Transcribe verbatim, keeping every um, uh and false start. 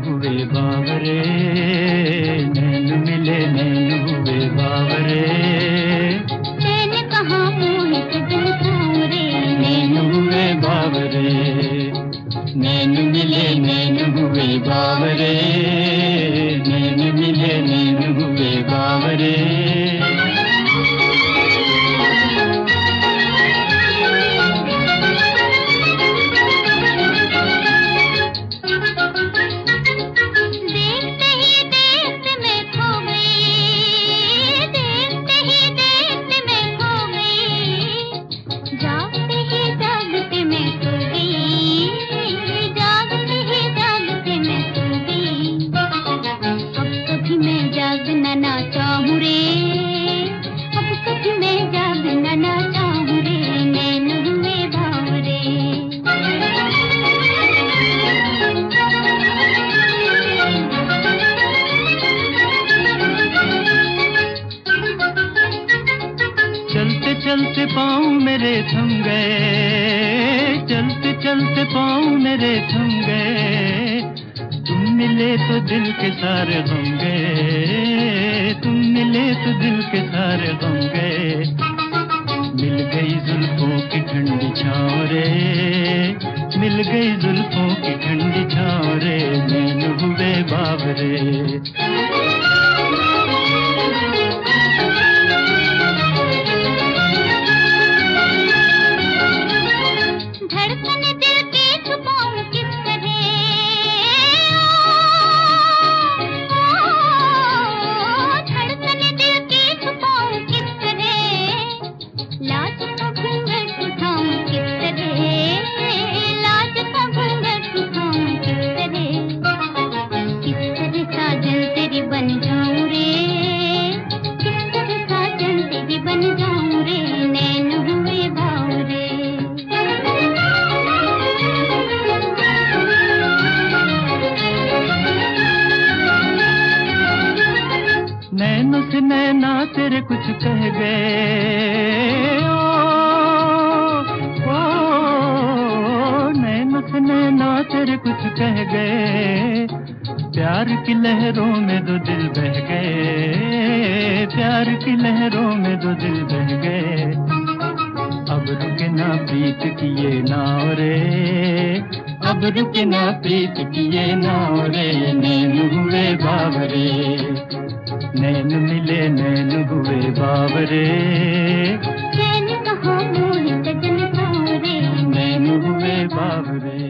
हुए बावरे, नैन मिले नैन हुए बावरे। नैन कहाँ मोहित दिल सांवरे, नैन हुए बावरे, नैन मिले नैन हुए बावरे, नैन मिले नैन हुए बावरे। जागना ना चाहूँ रे, अब कभी मैं जागना ना चाहूँ रे, नैन हुए बावरे। चलते चलते पाँव मेरे थम गए, चलते चलते पाँव मेरे थम गए। तुम मिले तो दिल के सारे गम गए, तुम मिले तो दिल के सारे गम गए। मिल गई जुल्फों की ठंडी छाँव रे, मिल गई जुल्फों की ठंडी छाँव रे, नैन हुए बावरे। बन जाऊं रे, किस तरह साजन तेरी बन जाऊं रे, नैन हुए बावरे। नैनों से नैना तेरे कुछ कह गए, ओ, ओ, नैनों से नैना तेरे कुछ कह गए। प्यार की लहरों में दो दिल बह गए, प्यार की लहरों में दो दिल बह गए। अब रुके ना प्रीत की ये नाव रे, अब रुके ना प्रीत की ये नाव रे, नैन हुए बावरे, नैन मिले नैन हुए बावरे। नैन कहाँ मोहित दिल सांवरे, नैन हुए बावरे।